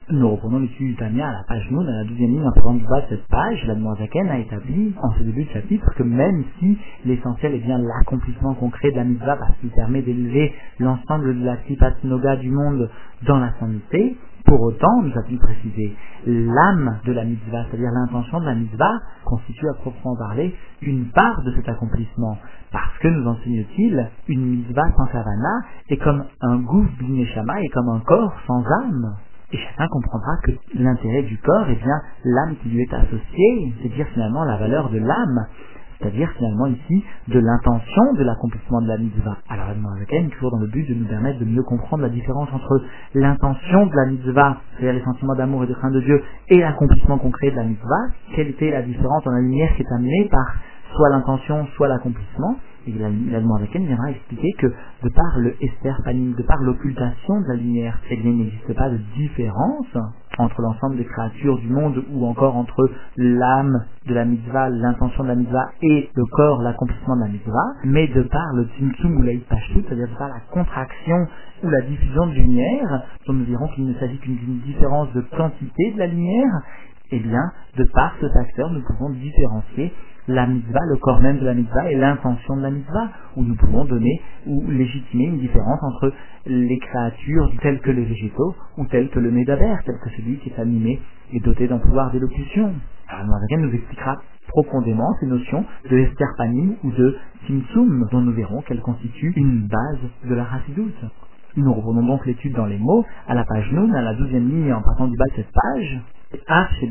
Nous reprenons l'étude du Tanya à la page Noun, à la 12e ligne, en partant du bas de cette page. L'Admorazaken a établi, en ce début de chapitre, que même si l'essentiel est bien l'accomplissement concret de la mitzvah, parce qu'il permet d'élever l'ensemble de la Klipat Noga du monde dans la sainteté, pour autant, nous a-t-il précisé, l'âme de la mitzvah, c'est-à-dire l'intention de la mitzvah, constitue à proprement parler une part de cet accomplissement. Parce que, nous enseigne-t-il, une mitzvah sans kavana est comme un gouff b'neshama, est comme un corps sans âme. Et chacun comprendra que l'intérêt du corps est bien l'âme qui lui est associée, c'est-à-dire finalement la valeur de l'âme, c'est-à-dire finalement ici de l'intention de l'accomplissement de la mitzvah. Alors Admorazaken, toujours dans le but de nous permettre de mieux comprendre la différence entre l'intention de la mitzvah, c'est-à-dire les sentiments d'amour et de crainte de Dieu, et l'accomplissement concret de la mitzvah, quelle était la différence dans la lumière qui est amenée par soit l'intention, soit l'accomplissement. Et l'Admorazaken viendra expliquer que de par le Esther Panim, de par l'occultation de la lumière, eh bien, il n'existe pas de différence entre l'ensemble des créatures du monde ou encore entre l'âme de la mitzvah, l'intention de la mitzvah et le corps, l'accomplissement de la mitzvah, mais de par le tzimtzum ou l'Aïtpashtout, c'est-à-dire de par la contraction ou la diffusion de lumière, dont nous verrons qu'il ne s'agit qu'une différence de quantité de la lumière, eh bien, de par ce facteur, nous pouvons différencier la mitzvah, le corps même de la mitzvah et l'intention de la mitzvah, où nous pouvons donner ou légitimer une différence entre les créatures telles que les végétaux ou telles que le médaber, tel que celui qui est animé et doté d'un pouvoir d'élocution. Alors Admorazaken nous expliquera profondément ces notions de Esther Panim ou de Tzimtzum, dont nous verrons qu'elles constituent une base de la Chassidut. Nous reprenons donc l'étude dans les mots, à la page Noun, à la 12e ligne, en partant du bas de cette page. Et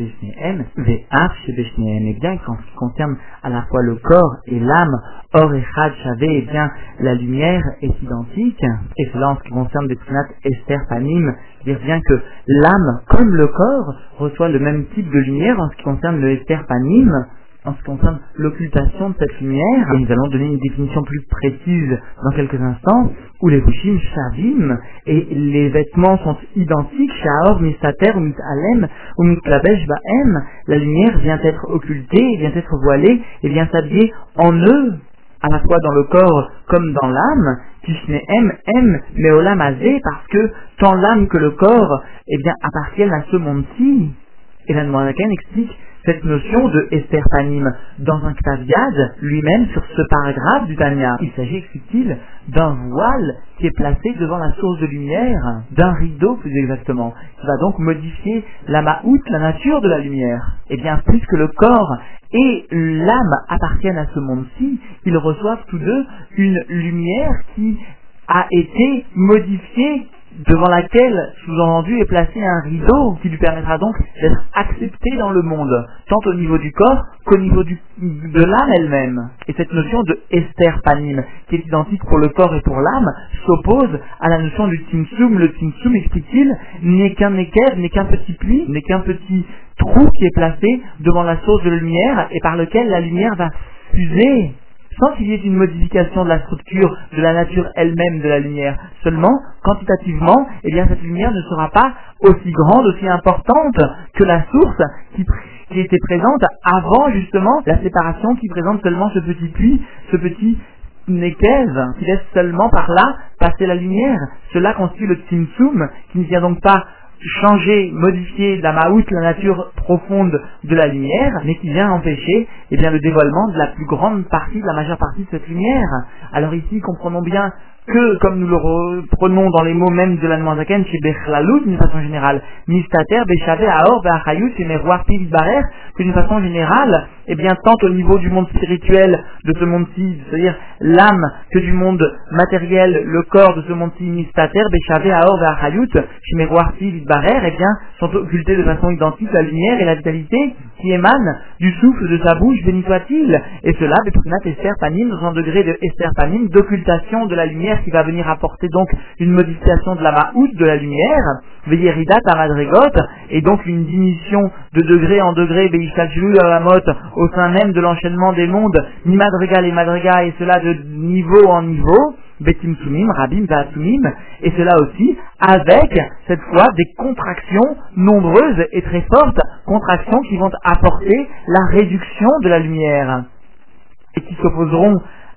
bien qu'en ce qui concerne à la fois le corps et l'âme, Or Echad Shavé, eh bien la lumière est identique, et cela en ce qui concerne des Pnat Esther Panim, dire bien que l'âme comme le corps reçoit le même type de lumière en ce qui concerne le Esther Panim, en ce qui concerne l'occultation de cette lumière, et nous allons donner une définition plus précise dans quelques instants, où les Vushim Shavim, et les vêtements sont identiques, Sha'or, Mistater, ou Mitalem, ou Mitlabesh Ba'em, la lumière vient être occultée, vient être voilée, et vient s'habiller en eux, à la fois dans le corps comme dans l'âme, Tishnehem, Meolam Azé, parce que tant l'âme que le corps, eh bien, appartiennent à ce monde-ci. Et l'Admorazaken explique cette notion de Esther Panim dans un Ktav-Yad lui-même sur ce paragraphe du Tanya. Il s'agit, explique-t-il, d'un voile qui est placé devant la source de lumière, d'un rideau plus exactement, qui va donc modifier la ma'out, la nature de la lumière. Et bien, puisque le corps et l'âme appartiennent à ce monde-ci, ils reçoivent tous deux une lumière qui a été modifiée, devant laquelle, sous-entendu, est placé un rideau qui lui permettra donc d'être accepté dans le monde, tant au niveau du corps qu'au niveau de l'âme elle-même. Et cette notion de Esther Panim, qui est identique pour le corps et pour l'âme, s'oppose à la notion du Tzimtzum. Le Tzimtzum, explique-t-il, n'est qu'un équerre, n'est qu'un petit pli, n'est qu'un petit trou qui est placé devant la source de lumière et par lequel la lumière va fuser, sans qu'il y ait une modification de la structure, de la nature elle-même de la lumière. Seulement, quantitativement, eh bien, cette lumière ne sera pas aussi grande, aussi importante que la source qui était présente avant, justement, la séparation qui présente seulement ce petit puits, ce petit nékève, qui laisse seulement par là passer la lumière. Cela constitue le Tzimtzum, qui ne vient donc pas changer, modifier la ma'out, la nature profonde de la lumière, mais qui vient empêcher eh bien, le dévoilement de la plus grande partie, de la majeure partie de cette lumière. Alors ici, comprenons bien que, comme nous le reprenons dans les mots même de l'Admorazaken, chez Bechlalut, d'une façon générale, Mistater, Bechavé, Aor, Beachayut, chez Merwar, Pividbarer, que d'une façon générale, eh bien, tant au niveau du monde spirituel de ce monde-ci, c'est-à-dire l'âme, que du monde matériel, le corps de ce monde-ci, Mistater, Bechavé, Aor, Beachayut, chez Merwar, Pividbarer, eh bien, sont occultés de façon identique la lumière et la vitalité qui émanent du souffle de sa bouche, béni soit-il. Et cela, Beprinat Esther Panim, dans un degré de Esther Panim, d'occultation de la lumière qui va venir apporter donc une modification de la ma'out de la lumière, Veyeridat Amadregot, et donc une diminution de degré en degré, Beishtalchulu Alamot, au sein même de l'enchaînement des mondes, ni Madrigal et Madriga, et cela de niveau en niveau, Betimsumim, Rabim, Vaatumim, et cela aussi avec, cette fois, des contractions nombreuses et très fortes, contractions qui vont apporter la réduction de la lumière, et qui s'opposeront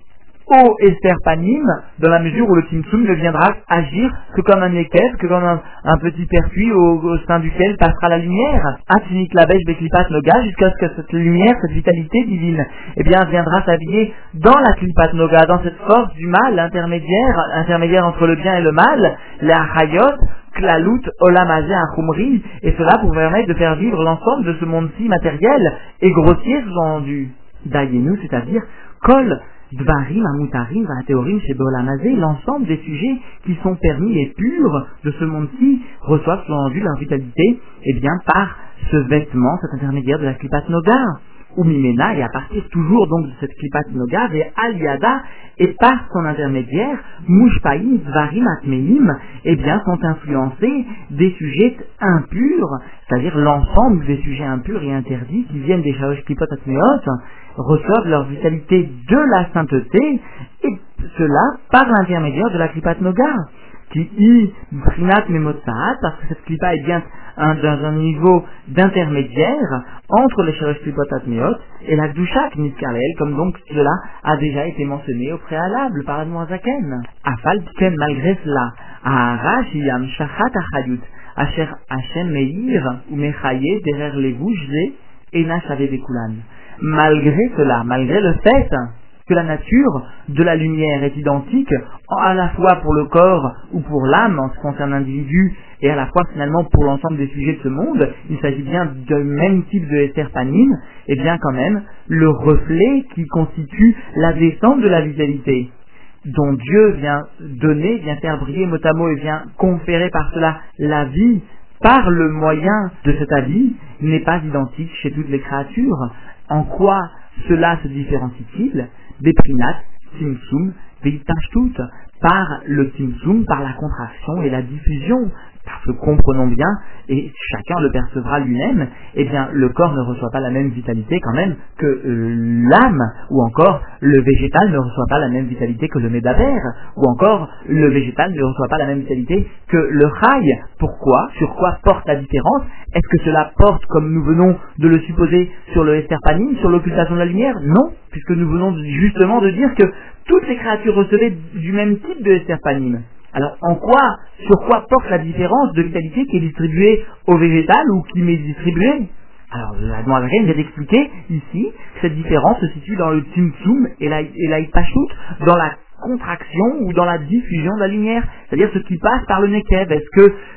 au Esther Panim, dans la mesure où le Tzimtzum ne viendra agir que comme un ékev, que comme un petit pertuis au sein duquel passera la lumière. Atinit Labesh Beklipat Noga, jusqu'à ce que cette lumière, cette vitalité divine, viendra s'habiller dans la Klipat Noga, dans cette force du mal, intermédiaire entre le bien et le mal, la Hayot, Klalut, Olamazé, Achumri, et cela pour permettre de faire vivre l'ensemble de ce monde-ci matériel et grossier sous-entendu. Dayenu, c'est-à-dire Kol, Dvarim, Amutarim, Vateorim, Shebolamazé, l'ensemble des sujets qui sont permis et purs de ce monde-ci reçoivent sous-entendu leur vitalité, par ce vêtement, cet intermédiaire de la Klipat Noga. Ou Mimena, et à partir toujours donc de cette Klipat Noga, et Aliada, et par son intermédiaire, Mushpaim, Dvarim, Atmeim, sont influencés des sujets impurs, c'est-à-dire l'ensemble des sujets impurs et interdits qui viennent des Shalosh Klipot Atmeot, reçoivent leur vitalité de la sainteté, et cela par l'intermédiaire de la Klipat Noga. Qui Brinat Memotsaat, parce que cette klipa est bien dans un niveau d'intermédiaire entre les Shalosh Klipot Atmeot et la Gdusha Knitkarel, comme donc cela a déjà été mentionné au préalable par Admoazaken. Afal Tiken, malgré cela, Aharash Yam Shachat Achayut, Asher Hashem Meir ou Mechaye derrière les bouches et Nachave Bekulan. Malgré cela, malgré le fait que la nature de la lumière est identique à la fois pour le corps ou pour l'âme en ce qui concerne l'individu et à la fois finalement pour l'ensemble des sujets de ce monde, il s'agit bien du même type de Esther Panim, quand même le reflet qui constitue la descente de la vitalité dont Dieu vient donner, vient faire briller mot à mot et vient conférer par cela la vie par le moyen de cet habit n'est pas identique chez toutes les créatures. En quoi cela se différencie-t-il? Beprinat, Tzimtzum, Veitashtout, par le Tzimtzum, par la contraction et la diffusion. Parce que comprenons bien, et chacun le percevra lui-même, le corps ne reçoit pas la même vitalité quand même que l'âme, ou encore le végétal ne reçoit pas la même vitalité que le médaber, ou encore le végétal ne reçoit pas la même vitalité que le chai. Pourquoi? Sur quoi porte la différence? Est-ce que cela porte, comme nous venons de le supposer, sur le Esther Panim, sur l'occultation de la lumière? Non, puisque nous venons justement de dire que toutes les créatures recevaient du même type de Esther Panim. Alors, sur quoi porte la différence de vitalité qui est distribuée au végétal ou qui m'est distribuée? Alors, la Noazaken vient d'expliquer ici que cette différence se situe dans le Tzimtzum et la Hitpashut, dans la contraction ou dans la diffusion de la lumière, c'est-à-dire ce qui passe par le Nekev. Est-ce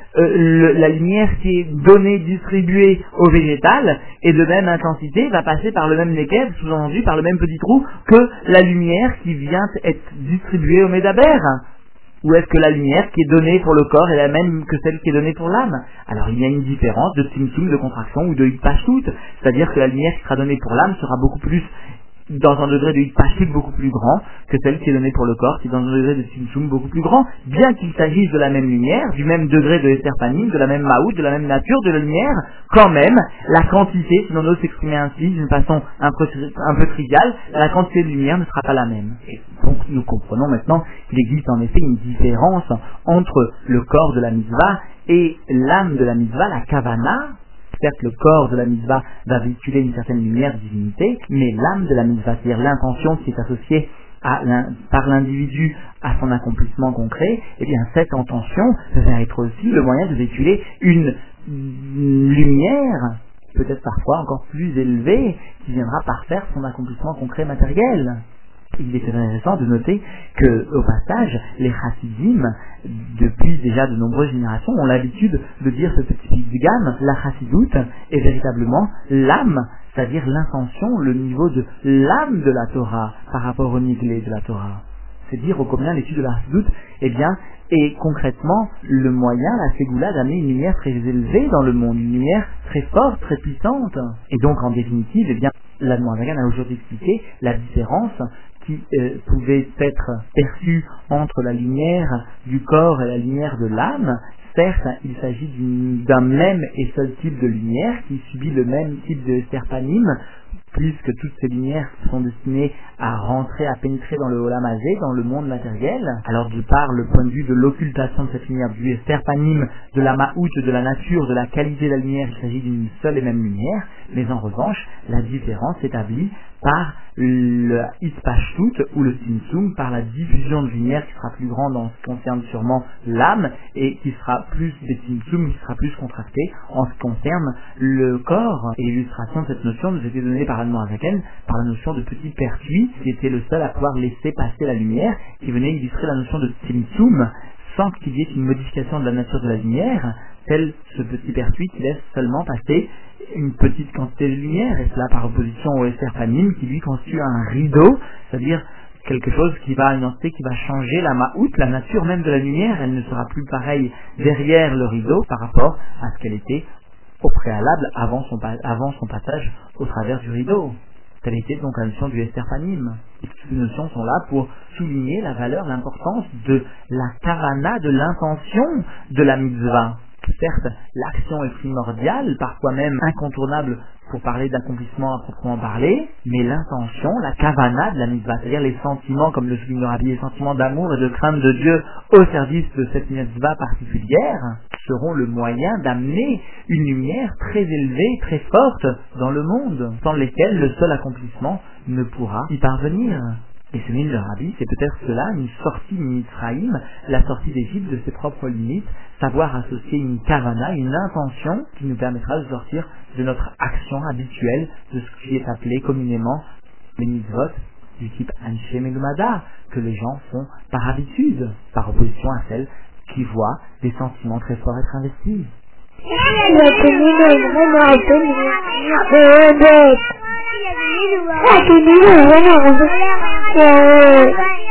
que la lumière qui est donnée, distribuée au végétal et de même intensité va passer par le même Nekev, sous-entendu par le même petit trou, que la lumière qui vient être distribuée au Médaber? Ou est-ce que la lumière qui est donnée pour le corps est la même que celle qui est donnée pour l'âme? Alors il y a une différence de Tzimtzum, de contraction ou de Hitpashut, c'est-à-dire que la lumière qui sera donnée pour l'âme sera beaucoup plus dans un degré de Hitpashut beaucoup plus grand que celle qui est donnée pour le corps, qui est dans un degré de Tzimtzum beaucoup plus grand, bien qu'il s'agisse de la même lumière, du même degré de Esther Panim, de la même Maout, de la même nature de la lumière, quand même, la quantité, si l'on ose s'exprimer ainsi, d'une façon un peu triviale, la quantité de lumière ne sera pas la même. Et donc nous comprenons maintenant qu'il existe en effet une différence entre le corps de la mitzvah et l'âme de la mitzvah, la kavana. Certes, le corps de la mitzvah va véhiculer une certaine lumière de divinité, mais l'âme de la mitzvah, c'est-à-dire l'intention qui est associée par l'individu à son accomplissement concret, cette intention va être aussi le moyen de véhiculer une lumière, peut-être parfois encore plus élevée, qui viendra parfaire son accomplissement concret matériel. Il est intéressant de noter que, au passage, les chassidim, depuis déjà de nombreuses générations, ont l'habitude de dire ce petit pidgam, la chassidoute est véritablement l'âme, c'est-à-dire l'intention, le niveau de l'âme de la Torah par rapport au niglé de la Torah. C'est dire au combien l'étude de la chassidoute, est concrètement le moyen, la ségoula, d'amener une lumière très élevée dans le monde, une lumière très forte, très puissante. Et donc, en définitive, la Noazaken a aujourd'hui expliqué la différence qui pouvait être perçue entre la lumière du corps et la lumière de l'âme. Certes, il s'agit d'un même et seul type de lumière qui subit le même type de Esther Panim, puisque toutes ces lumières sont destinées à rentrer, à pénétrer dans le Olam Hazé, dans le monde matériel. Alors, de par le point de vue de l'occultation de cette lumière, du Esther Panim, de la Maout, de la nature, de la qualité de la lumière, il s'agit d'une seule et même lumière, Mais en revanche, la différence s'établit par le Ispashtut ou le Tzimtzum, par la diffusion de lumière qui sera plus grande en ce qui concerne sûrement l'âme et qui sera plus des Tzimtzum, qui sera plus contrasté en ce qui concerne le corps. Et l'illustration de cette notion nous était donnée par Admor Hazaken, par la notion de petit pertuis, qui était le seul à pouvoir laisser passer la lumière, qui venait illustrer la notion de Tzimtzum, sans qu'il y ait une modification de la nature de la lumière, tel ce petit pertuis qui laisse seulement passer une petite quantité de lumière, et cela par opposition au Esther Panim, qui lui constitue un rideau, c'est-à-dire quelque chose qui va, une entité qui va changer la ma'out, la nature même de la lumière. Elle ne sera plus pareille derrière le rideau par rapport à ce qu'elle était au préalable avant son passage au travers du rideau. Telle était donc la notion du Esther Panim. Et toutes ces notions sont là pour souligner la valeur, l'importance de la kavana, de l'intention de la mitzvah. Certes, l'action est primordiale, parfois même incontournable pour parler d'accomplissement à proprement parler, mais l'intention, la kavana de la mitzvah, c'est-à-dire les sentiments, comme le souligne le Rabbi, les sentiments d'amour et de crainte de Dieu au service de cette mitzvah particulière, seront le moyen d'amener une lumière très élevée, très forte dans le monde, sans lesquelles le seul accomplissement ne pourra y parvenir. Et ce le Rabbi, c'est peut-être cela, une sortie Mitzraïm, la sortie d'Égypte de ses propres limites, savoir associer une kavana, une intention qui nous permettra de sortir de notre action habituelle, de ce qui est appelé communément les mitzvot du type Anshe Melumada, que les gens font par habitude, par opposition à celles qui voient des sentiments très forts être investis. La